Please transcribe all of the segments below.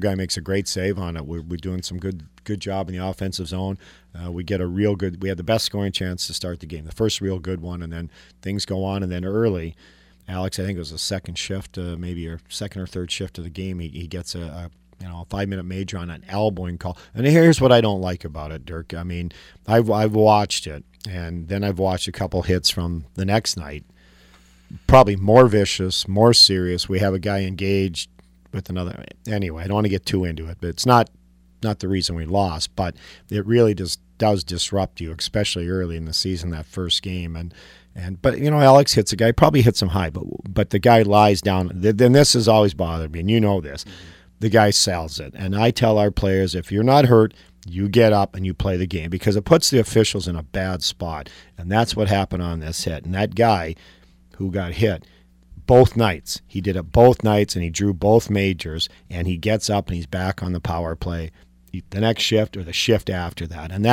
guy makes a great save on it. We're doing some good job in the offensive zone. We get we had the best scoring chance to start the game, the first real good one, and then things go on. And then early, Alex, I think it was the second shift, maybe or second or third shift of the game, he gets a 5-minute major on an elbowing call. And here's what I don't like about it, Dirk. I mean, I've watched it, and then I've watched a couple hits from the next night. Probably more vicious, more serious. We have a guy engaged with another. Anyway, I don't want to get too into it, but it's not the reason we lost. But it really just does disrupt you, especially early in the season, that first game. But Alex hits a guy, probably hits him high, but the guy lies down. Then this has always bothered me, and you know this. Mm-hmm. The guy sells it. And I tell our players, if you're not hurt, you get up and you play the game, because it puts the officials in a bad spot. And that's what happened on this hit. And that guy who got hit both nights, he did it both nights, and he drew both majors, and he gets up and he's back on the power play the next shift or the shift after that. And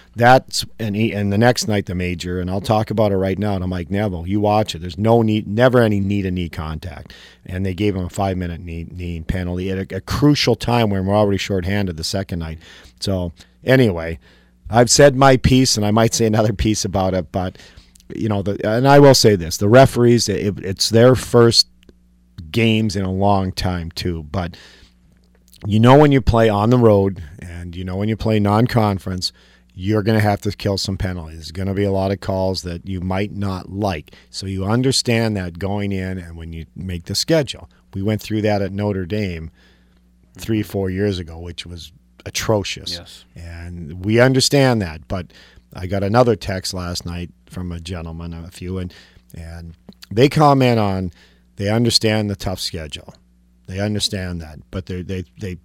and the next night the major, and I'll talk about it right now to Mike Neville. You watch it. There's never any knee-to-knee contact. And they gave him a 5-minute knee penalty at a crucial time when we're already shorthanded the second night. So anyway, I've said my piece, and I might say another piece about it, but and I will say this: the referees, it's their first games in a long time too, but when you play on the road and when you play non-conference, you're going to have to kill some penalties. There's going to be a lot of calls that you might not like. So you understand that going in, and when you make the schedule. We went through that at Notre Dame 3-4 years ago, which was atrocious. Yes. And we understand that. But I got another text last night from a gentleman, a few, and they comment on, they understand the tough schedule. They understand that, but they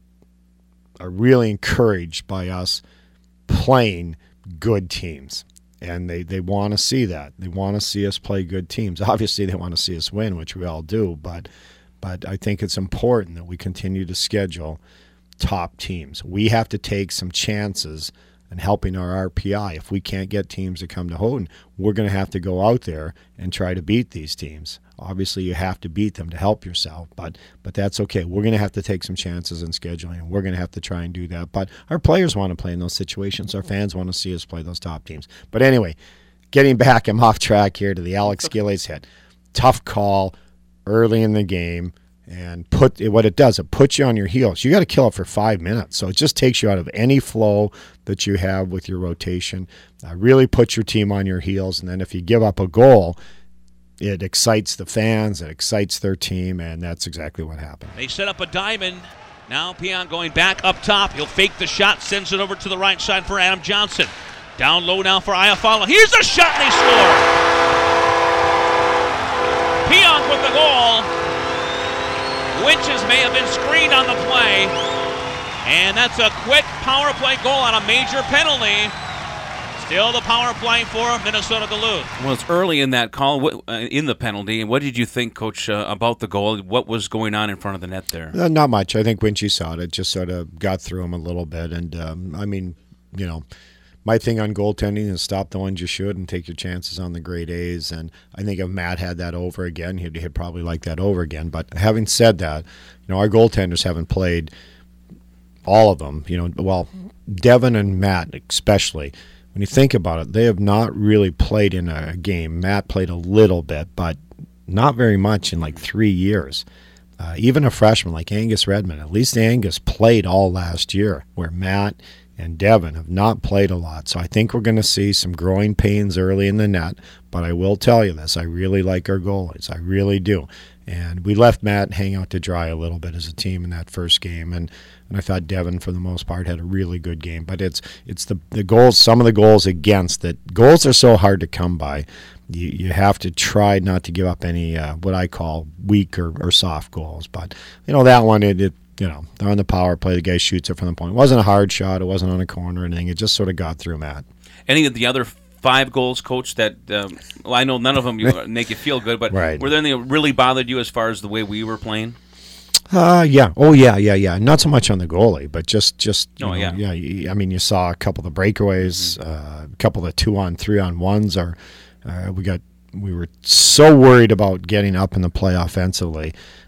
are really encouraged by us playing good teams, and they want to see that. They want to see us play good teams. Obviously, they want to see us win, which we all do, but I think it's important that we continue to schedule top teams. We have to take some chances in helping our RPI. If we can't get teams to come to Houghton, we're going to have to go out there and try to beat these teams. Obviously, you have to beat them to help yourself, but that's okay. We're going to have to take some chances in scheduling, and we're going to have to try and do that. But our players want to play in those situations. Our fans want to see us play those top teams. But anyway, getting back, I'm off track here to the Alex Gillies hit. Tough call early in the game, and what it does, it puts you on your heels. You got to kill it for 5 minutes, so it just takes you out of any flow that you have with your rotation. Really puts your team on your heels, and then if you give up a goal, it excites the fans, it excites their team, and that's exactly what happened. They set up a diamond. Now Peon going back up top. He'll fake the shot, sends it over to the right side for Adam Johnson. Down low now for Iafallo. Here's a shot, and they score. Peon with the goal. Winches may have been screened on the play, and that's a quick power play goal on a major penalty. Still the power play for Minnesota Duluth. Well, it's early in that call, in the penalty. And what did you think, Coach, about the goal? What was going on in front of the net there? Not much. I think when she saw it, it just sort of got through him a little bit. And, my thing on goaltending is stop the ones you should and take your chances on the grade A's. And I think if Matt had that over again, he'd probably like that over again. But having said that, our goaltenders haven't played all of them. Devin and Matt especially. When you think about it, they have not really played in a game. Matt played a little bit, but not very much in like 3 years. Even a freshman like Angus Redmond, at least Angus played all last year, where Matt and Devin have not played a lot. So I think we're going to see some growing pains early in the net. But I will tell you this, I really like our goalies. I really do. And we left Matt hang out to dry a little bit as a team in that first game. And I thought Devin, for the most part, had a really good game. But it's the goals, some of the goals against that. Goals are so hard to come by. You have to try not to give up any what I call weak or soft goals. But, that one, they're on the power play. The guy shoots it from the point. It wasn't a hard shot. It wasn't on a corner or anything. It just sort of got through Matt. Any of the other 5 goals, Coach, that I know none of them make you feel good, but right. Were there any that really bothered you as far as the way we were playing? Yeah. Oh, yeah. Not so much on the goalie, but just yeah. I mean, you saw a couple of the breakaways, a couple of 2-on, 3-on-1s. We were so worried about getting up in the play offensively.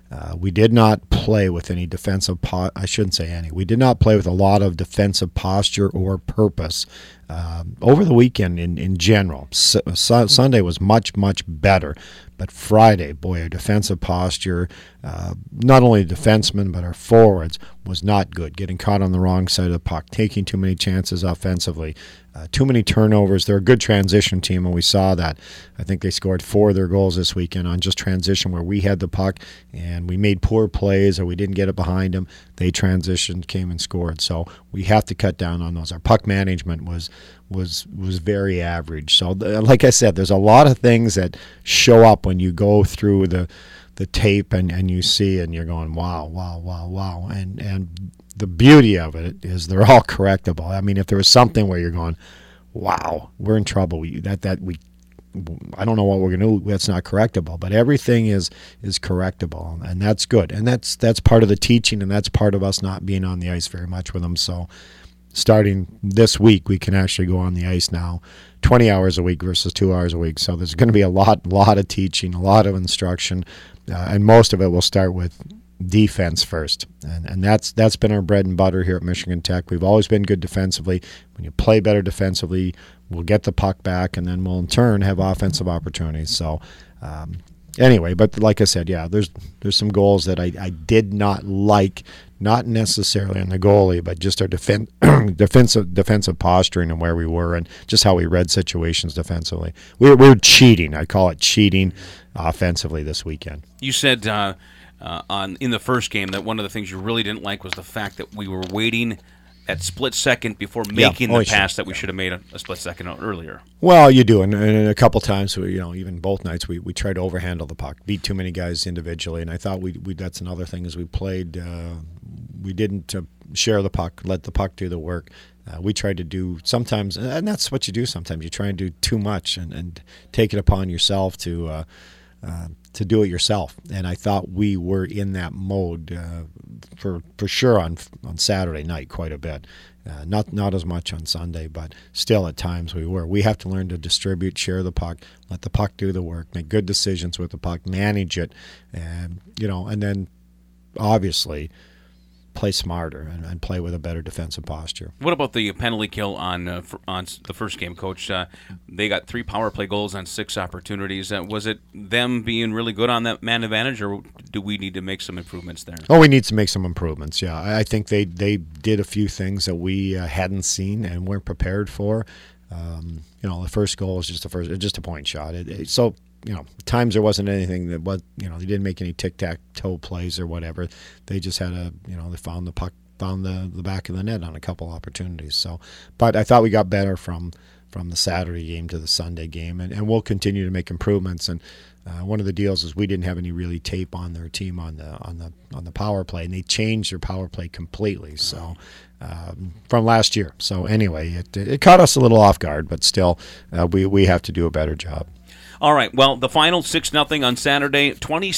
We did not play with any defensive I shouldn't say any. We did not play with a lot of defensive posture or purpose over the weekend in general. Sunday was much, much better. But Friday, boy, our defensive posture, not only defensemen but our forwards, was not good. Getting caught on the wrong side of the puck, taking too many chances offensively, too many turnovers. They're a good transition team, and we saw that. I think they scored 4 of their goals this weekend on just transition where we had the puck and we made poor plays or we didn't get it behind them. They transitioned, came and scored. So we have to cut down on those. Our puck management was very average. So like I said, there's a lot of things that show up when you go through the tape and you see and you're going, wow. And the beauty of it is they're all correctable. I mean, if there was something where you're going, wow, we're in trouble. I don't know what we're going to do. That's not correctable. But everything is correctable, and that's good. And that's part of the teaching, and that's part of us not being on the ice very much with them. So starting this week, we can actually go on the ice now 20 hours a week versus 2 hours a week. So there's going to be a lot of teaching, a lot of instruction, and most of it will start with defense first. And that's been our bread and butter here at Michigan Tech. We've always been good defensively. When you play better defensively, we'll get the puck back, and then we'll in turn have offensive opportunities. So anyway, but like I said, yeah, there's some goals that I did not like, not necessarily on the goalie, but just our defensive posturing and where we were and just how we read situations defensively. We were cheating. I call it cheating offensively this weekend. You said in the first game that one of the things you really didn't like was the fact that we were waiting at split second before making the pass that we should have made a split second earlier. Well, you do, and a couple times, even both nights, we tried to overhandle the puck, beat too many guys individually, and I thought we that's another thing is we played, we didn't share the puck, let the puck do the work. We tried to do sometimes, and that's what you do sometimes. You try and do too much and take it upon yourself to do it yourself. And I thought we were in that mode for sure on Saturday night quite a bit. Not as much on Sunday, but still at times we were. We have to learn to distribute, share the puck, let the puck do the work, make good decisions with the puck, manage it, and then obviously play smarter and play with a better defensive posture. What about the penalty kill on the first game, Coach? They got 3 power play goals on 6 opportunities. Was it them being really good on that man advantage, or do we need to make some improvements there? Oh, we need to make some improvements, yeah. I think they did a few things that we hadn't seen and weren't prepared for. The first goal was just a point shot. Times there wasn't anything that was, they didn't make any tic-tac-toe plays or whatever. They just had they found the puck, found the back of the net on a couple opportunities. So, but I thought we got better from the Saturday game to the Sunday game, and we'll continue to make improvements. And one of the deals is we didn't have any really tape on their team on the power play, and they changed their power play completely. So. From last year. So anyway, it caught us a little off guard, but still, we have to do a better job. All right, well, the final 6-0 on Saturday,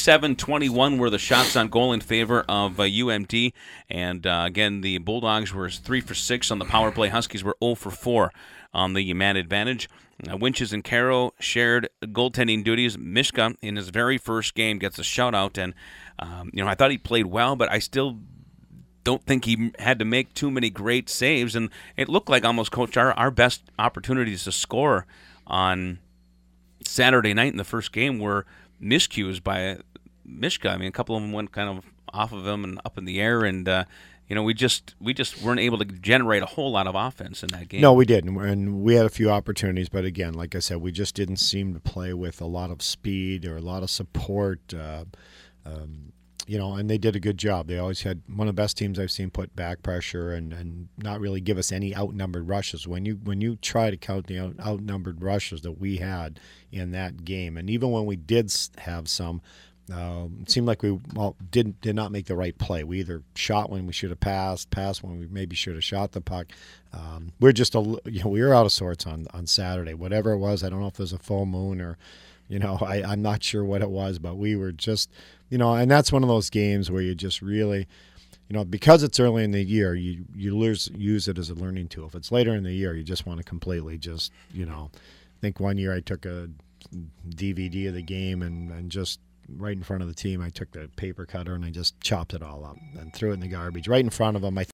27-21 were the shots on goal in favor of UMD. And again, the Bulldogs were 3 for 6 on the power play. Huskies were 0 for 4 on the man advantage. Winches and Caro shared goaltending duties. Mishka, in his very first game, gets a shutout. And, I thought he played well, but I still don't think he had to make too many great saves. And it looked like almost, Coach, our best opportunities to score on Saturday night in the first game were miscues by Mishka. I mean, a couple of them went kind of off of him and up in the air, and we just weren't able to generate a whole lot of offense in that game. No, we didn't, and we had a few opportunities, but again, like I said, we just didn't seem to play with a lot of speed or a lot of support. And they did a good job. They always had one of the best teams I've seen put back pressure and not really give us any outnumbered rushes. When you try to count the outnumbered rushes that we had in that game, and even when we did have some, it seemed like we did not make the right play. We either shot when we should have passed when we maybe should have shot the puck. We're just we were out of sorts on Saturday. Whatever it was, I don't know if there's a full moon or. I'm not sure what it was, but we were just, and that's one of those games where you just really, because it's early in the year, you use it as a learning tool. If it's later in the year, you just want to completely I think one year I took a DVD of the game and just right in front of the team. I took the paper cutter and I just chopped it all up and threw it in the garbage right in front of them. I